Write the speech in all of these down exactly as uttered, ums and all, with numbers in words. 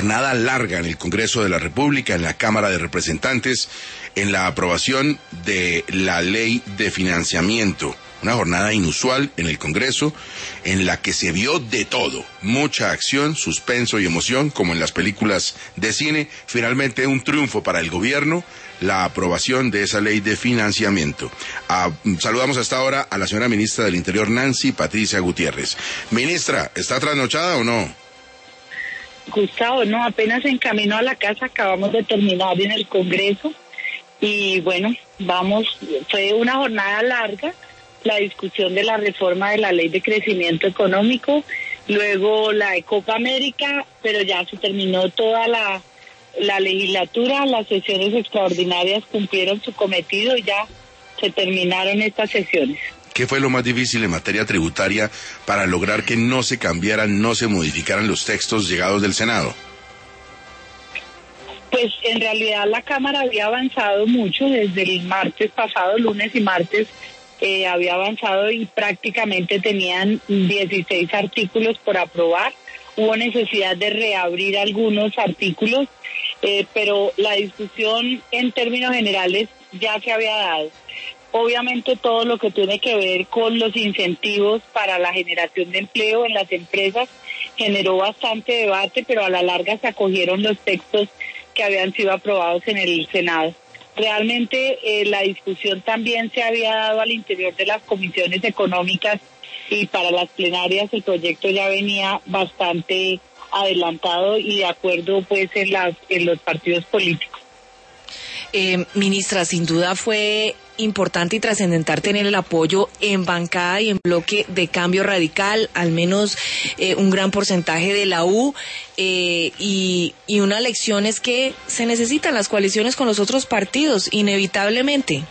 Jornada larga en el Congreso de la República, en la Cámara de Representantes, en la aprobación de la Ley de Financiamiento. Una jornada inusual en el Congreso, en la que se vio de todo, mucha acción, suspenso y emoción, como en las películas de cine. Finalmente un triunfo para el gobierno, la aprobación de esa Ley de Financiamiento. Ah, saludamos hasta ahora a la señora ministra del Interior, Nancy Patricia Gutiérrez. Ministra, ¿está trasnochada o no? Gustavo, no, apenas en camino a la casa, acabamos de terminar en el Congreso y bueno, vamos, fue una jornada larga, la discusión de la reforma de la Ley de Crecimiento Económico, luego la de Copa América, pero ya se terminó toda la, la legislatura, las sesiones extraordinarias cumplieron su cometido y ya se terminaron estas sesiones. ¿Qué fue lo más difícil en materia tributaria para lograr que no se cambiaran, no se modificaran los textos llegados del Senado? Pues en realidad la Cámara había avanzado mucho desde el martes pasado, lunes y martes, eh, había avanzado y prácticamente tenían dieciséis artículos por aprobar. Hubo necesidad de reabrir algunos artículos, eh, pero la discusión en términos generales ya se había dado. Obviamente todo lo que tiene que ver con los incentivos para la generación de empleo en las empresas generó bastante debate, pero a la larga se acogieron los textos que habían sido aprobados en el Senado. Realmente eh, la discusión también se había dado al interior de las comisiones económicas y para las plenarias el proyecto ya venía bastante adelantado y de acuerdo pues en, las, en los partidos políticos. Eh, ministra, sin duda fue importante y trascendental tener el apoyo en bancada y en bloque de Cambio Radical, al menos eh, un gran porcentaje de la U, eh, y, y una lección es que se necesitan las coaliciones con los otros partidos, inevitablemente.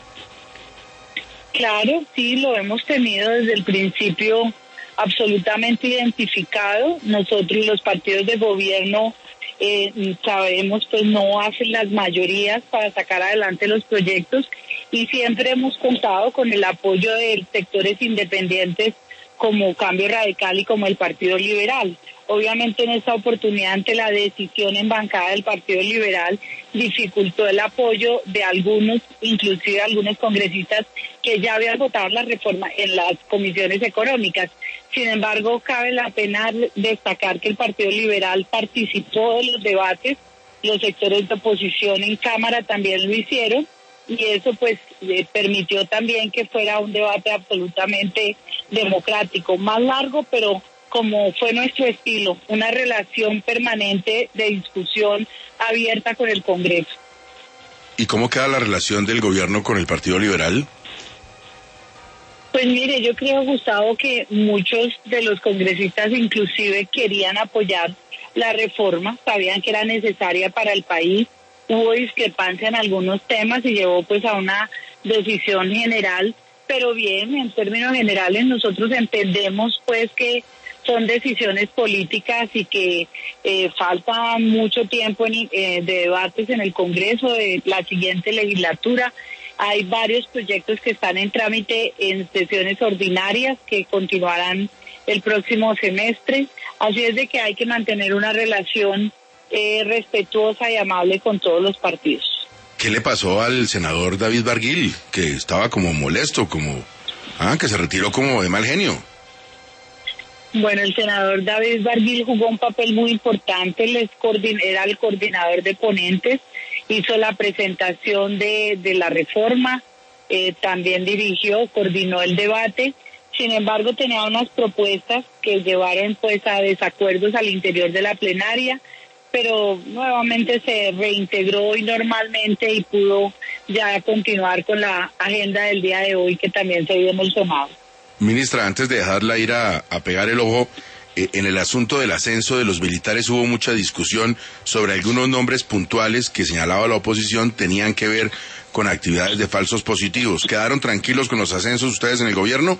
Claro, sí, lo hemos tenido desde el principio absolutamente identificado. Nosotros, los partidos de gobierno, Eh, sabemos pues no hacen las mayorías para sacar adelante los proyectos y siempre hemos contado con el apoyo de sectores independientes como Cambio Radical y como el Partido Liberal. Obviamente en esta oportunidad ante la decisión en bancada del Partido Liberal dificultó el apoyo de algunos, inclusive algunos congresistas que ya habían votado la reforma en las comisiones económicas. Sin embargo, cabe la pena destacar que el Partido Liberal participó de los debates, los sectores de oposición en Cámara también lo hicieron, y eso pues eh, permitió también que fuera un debate absolutamente democrático, más largo, pero como fue nuestro estilo, una relación permanente de discusión abierta con el Congreso. ¿Y cómo queda la relación del gobierno con el Partido Liberal? Pues mire, yo creo, Gustavo, que muchos de los congresistas inclusive querían apoyar la reforma, sabían que era necesaria para el país, hubo discrepancia en algunos temas y llevó pues a una decisión general, pero bien, en términos generales nosotros entendemos pues que son decisiones políticas y que eh, falta mucho tiempo en, eh, de debates en el Congreso de la siguiente legislatura. Hay varios proyectos que están en trámite en sesiones ordinarias que continuarán el próximo semestre. Así es de que hay que mantener una relación eh, respetuosa y amable con todos los partidos. ¿Qué le pasó al senador David Barguil, que estaba como molesto, como ah, que se retiró como de mal genio? Bueno, el senador David Barguil jugó un papel muy importante, él es coordin- era el coordinador de ponentes, hizo la presentación de, de la reforma, eh, también dirigió, coordinó el debate. Sin embargo, tenía unas propuestas que llevaron pues a desacuerdos al interior de la plenaria, pero nuevamente se reintegró hoy normalmente y pudo ya continuar con la agenda del día de hoy que también se vio en el Senado. Ministra, antes de dejarla ir a, a pegar el ojo, eh, en el asunto del ascenso de los militares hubo mucha discusión sobre algunos nombres puntuales que señalaba la oposición tenían que ver con actividades de falsos positivos. ¿Quedaron tranquilos con los ascensos ustedes en el gobierno?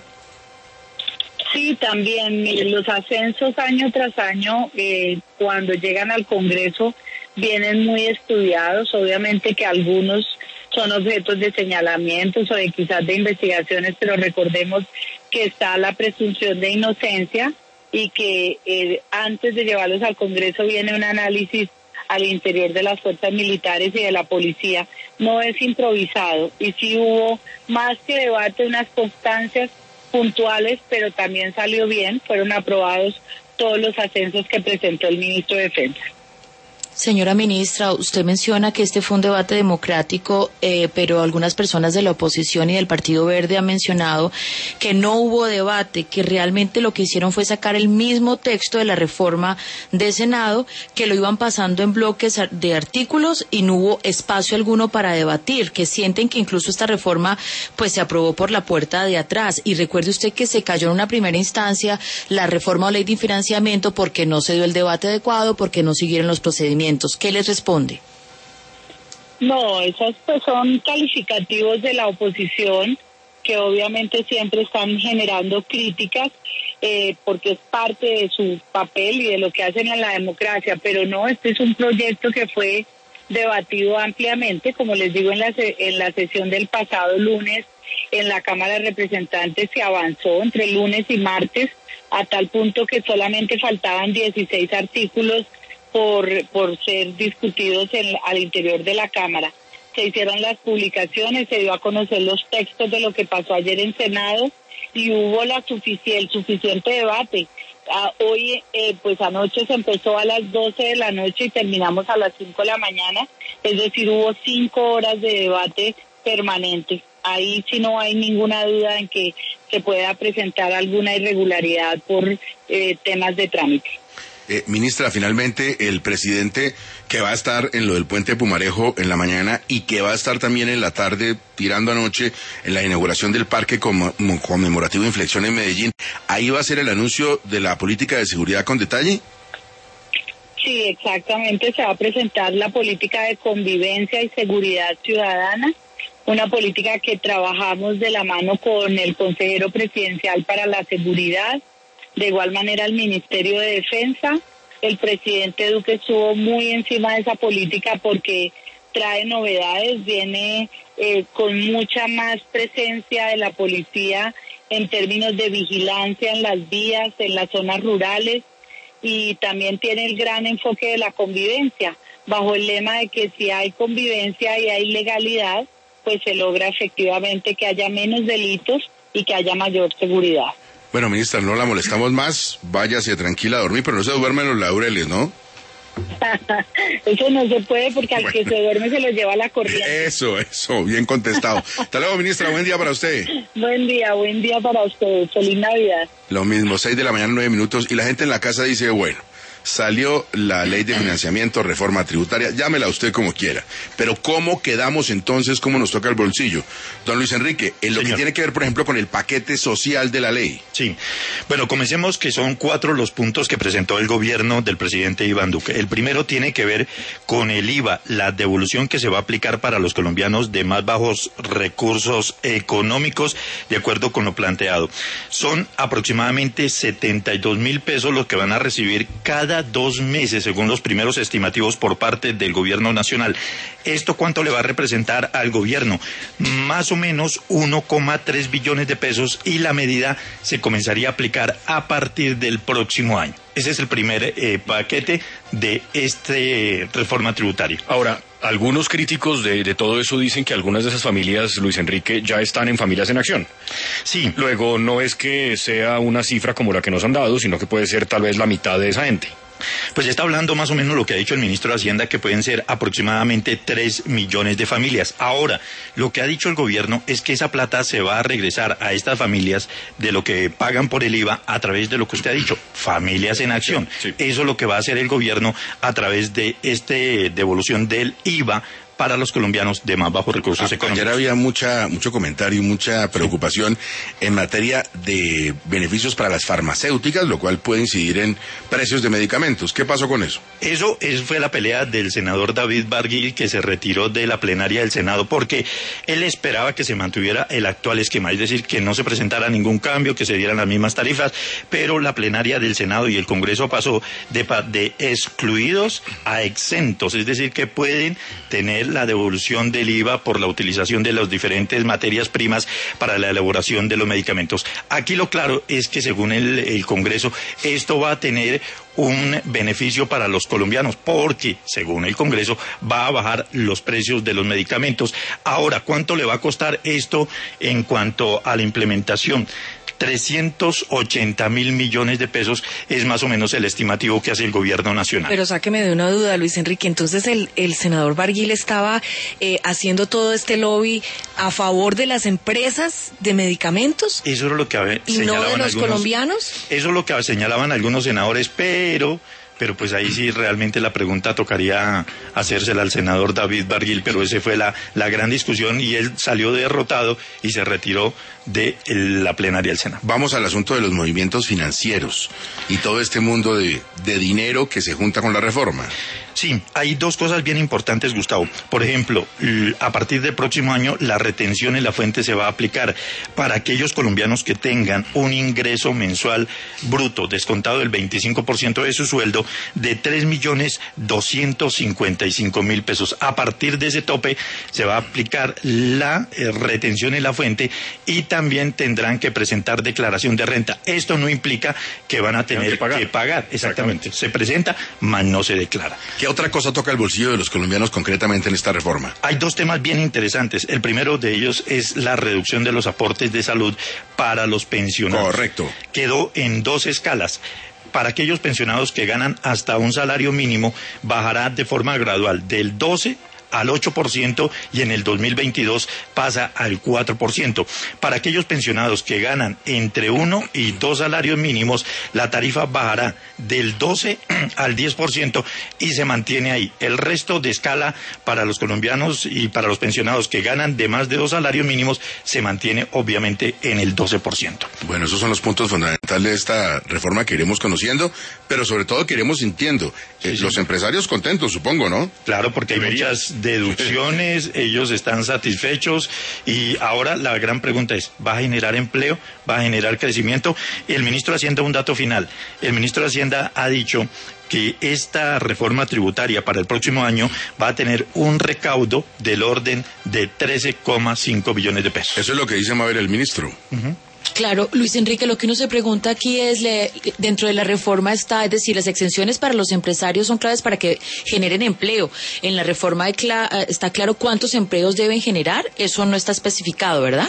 Sí, también los ascensos año tras año, eh, cuando llegan al Congreso, vienen muy estudiados. Obviamente que algunos son objetos de señalamientos o de quizás de investigaciones, pero recordemos que está la presunción de inocencia y que eh, antes de llevarlos al Congreso viene un análisis al interior de las fuerzas militares y de la policía no es improvisado, y sí hubo más que debate, unas constancias puntuales, pero también salió bien, fueron aprobados todos los ascensos que presentó el ministro de Defensa. Señora ministra, usted menciona que este fue un debate democrático, eh, pero algunas personas de la oposición y del Partido Verde han mencionado que no hubo debate, que realmente lo que hicieron fue sacar el mismo texto de la reforma de Senado, que lo iban pasando en bloques de artículos y no hubo espacio alguno para debatir, que sienten que incluso esta reforma pues se aprobó por la puerta de atrás. Y recuerde usted que se cayó en una primera instancia la reforma o ley de financiamiento porque no se dio el debate adecuado, porque no siguieron los procedimientos. ¿Qué les responde? No, esos pues son calificativos de la oposición que obviamente siempre están generando críticas eh, porque es parte de su papel y de lo que hacen en la democracia, pero no, este es un proyecto que fue debatido ampliamente, como les digo, en la, en la sesión del pasado lunes en la Cámara de Representantes se avanzó entre lunes y martes a tal punto que solamente faltaban dieciséis artículos por por ser discutidos en, al interior de la Cámara. Se hicieron las publicaciones, se dio a conocer los textos de lo que pasó ayer en Senado y hubo la sufici- el suficiente debate. Ah, hoy, eh, pues anoche se empezó a las doce de la noche y terminamos a las cinco de la mañana, es decir, hubo cinco horas de debate permanente. Ahí sí no hay ninguna duda en que se pueda presentar alguna irregularidad por eh, temas de trámite. Eh, ministra, finalmente el presidente que va a estar en lo del puente de Pumarejo en la mañana y que va a estar también en la tarde tirando anoche en la inauguración del parque conmemorativo Inflexión en Medellín, ¿ahí va a ser el anuncio de la política de seguridad con detalle? Sí, exactamente, se va a presentar la política de convivencia y seguridad ciudadana, una política que trabajamos de la mano con el consejero presidencial para la seguridad. De igual manera el Ministerio de Defensa, el presidente Duque estuvo muy encima de esa política porque trae novedades, viene eh, con mucha más presencia de la policía en términos de vigilancia en las vías, en las zonas rurales, y también tiene el gran enfoque de la convivencia, bajo el lema de que si hay convivencia y hay legalidad, pues se logra efectivamente que haya menos delitos y que haya mayor seguridad. Bueno, ministra, no la molestamos más, váyase tranquila a dormir, pero no se duermen los laureles, ¿no? Eso no se puede porque al bueno. que se duerme se lo lleva la corriente. Eso, eso, bien contestado. Hasta luego, ministra, buen día para usted. Buen día, buen día para usted, feliz Navidad. Lo mismo, seis de la mañana, nueve minutos, y la gente en la casa dice, bueno, salió la ley de financiamiento, reforma tributaria, llámela usted como quiera, pero ¿cómo quedamos entonces, cómo nos toca el bolsillo? Don Luis Enrique, en lo Señor. que tiene que ver, por ejemplo, con el paquete social de la ley. Sí, bueno, comencemos que son cuatro los puntos que presentó el gobierno del presidente Iván Duque. El primero tiene que ver con el I V A, la devolución que se va a aplicar para los colombianos de más bajos recursos económicos, de acuerdo con lo planteado. Son aproximadamente setenta y dos mil pesos los que van a recibir cada dos meses, según los primeros estimativos por parte del gobierno nacional. ¿Esto cuánto le va a representar al gobierno? Más o menos uno coma tres billones de pesos, y la medida se comenzaría a aplicar a partir del próximo año. Ese es el primer eh, paquete de esta eh, reforma tributaria. Ahora, algunos críticos de, de todo eso dicen que algunas de esas familias, Luis Enrique, ya están en Familias en Acción. Sí. Luego, no es que sea una cifra como la que nos han dado, sino que puede ser tal vez la mitad de esa gente. Pues está hablando más o menos lo que ha dicho el ministro de Hacienda, que pueden ser aproximadamente tres millones de familias. Ahora, lo que ha dicho el gobierno es que esa plata se va a regresar a estas familias de lo que pagan por el I V A a través de lo que usted ha dicho, Familias en Acción. Sí, sí. Eso es lo que va a hacer el gobierno a través de esta devolución del I V A para los colombianos de más bajos recursos a, económicos. Ayer había mucha, mucho comentario, mucha preocupación sí. en materia de beneficios para las farmacéuticas, lo cual puede incidir en precios de medicamentos. ¿Qué pasó con eso? Eso, eso fue la pelea del senador David Barguil, que se retiró de la plenaria del Senado porque él esperaba que se mantuviera el actual esquema, es decir, que no se presentara ningún cambio, que se dieran las mismas tarifas, pero la plenaria del Senado y el Congreso pasó de, de excluidos a exentos, es decir, que pueden tener la devolución del I V A por la utilización de las diferentes materias primas para la elaboración de los medicamentos. Aquí lo claro es que según el, el Congreso, esto va a tener un beneficio para los colombianos, porque, según el Congreso, va a bajar los precios de los medicamentos. Ahora, ¿cuánto le va a costar esto en cuanto a la implementación? trescientos ochenta mil millones de pesos es más o menos el estimativo que hace el gobierno nacional. Pero sáqueme de una duda, Luis Enrique, entonces el, el senador Barguil estaba eh, haciendo todo este lobby a favor de las empresas de medicamentos. Eso es lo que a, ¿Y señalaban no de los algunos, colombianos? Eso es lo que señalaban algunos senadores, pero... pero pues ahí sí realmente la pregunta tocaría hacérsela al senador David Barguil, pero esa fue la, la gran discusión y él salió derrotado y se retiró de el, la plenaria del Senado. Vamos al asunto de los movimientos financieros y todo este mundo de, de dinero que se junta con la reforma. Sí, hay dos cosas bien importantes, Gustavo. Por ejemplo, a partir del próximo año, la retención en la fuente se va a aplicar para aquellos colombianos que tengan un ingreso mensual bruto, descontado del veinticinco por ciento de su sueldo, de tres millones doscientos cincuenta y cinco mil pesos. A partir de ese tope se va a aplicar la eh, retención en la fuente y también tendrán que presentar declaración de renta. Esto no implica que van a tener que pagar. que pagar. Exactamente. Exactamente. Se presenta, mas no se declara. ¿Qué otra cosa toca el bolsillo de los colombianos concretamente en esta reforma? Hay dos temas bien interesantes. El primero de ellos es la reducción de los aportes de salud para los pensionados. Correcto. Quedó en dos escalas. Para aquellos pensionados que ganan hasta un salario mínimo, bajará de forma gradual del doce al ocho por ciento y en el dos mil veintidós pasa al cuatro por ciento. Para aquellos pensionados que ganan entre uno y dos salarios mínimos, la tarifa bajará del doce al diez por ciento y se mantiene ahí. El resto de escala para los colombianos y para los pensionados que ganan de más de dos salarios mínimos se mantiene obviamente en el doce por ciento. Bueno, esos son los puntos fundamentales de esta reforma que iremos conociendo, pero sobre todo que iremos sintiendo. Eh, sí, sí. Los empresarios contentos, supongo, ¿no? Claro, porque hay Debería. muchas deducciones, ellos están satisfechos y ahora la gran pregunta es, ¿va a generar empleo? ¿Va a generar crecimiento? El ministro de Hacienda, un dato final, el ministro de Hacienda ha dicho que esta reforma tributaria para el próximo año va a tener un recaudo del orden de trece coma cinco billones de pesos. Eso es lo que dice Mabel el ministro. Uh-huh. Claro, Luis Enrique, lo que uno se pregunta aquí es, le, dentro de la reforma está, es decir, las exenciones para los empresarios son claves para que generen empleo. En la reforma de cla- está claro cuántos empleos deben generar, eso no está especificado, ¿verdad?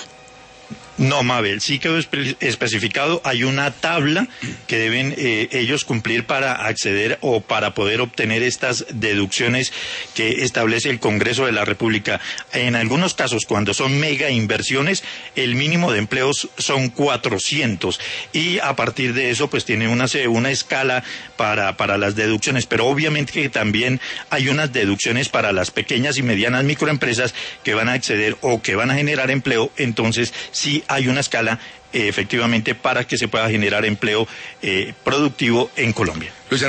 No, Mabel, sí quedó espe- especificado, hay una tabla que deben eh, ellos cumplir para acceder o para poder obtener estas deducciones que establece el Congreso de la República. En algunos casos, cuando son mega inversiones, el mínimo de empleos son cuatrocientos y a partir de eso pues tiene una, una escala para, para las deducciones, pero obviamente que también hay unas deducciones para las pequeñas y medianas microempresas que van a acceder o que van a generar empleo, entonces sí hay una escala eh, efectivamente para que se pueda generar empleo eh, productivo en Colombia. Luis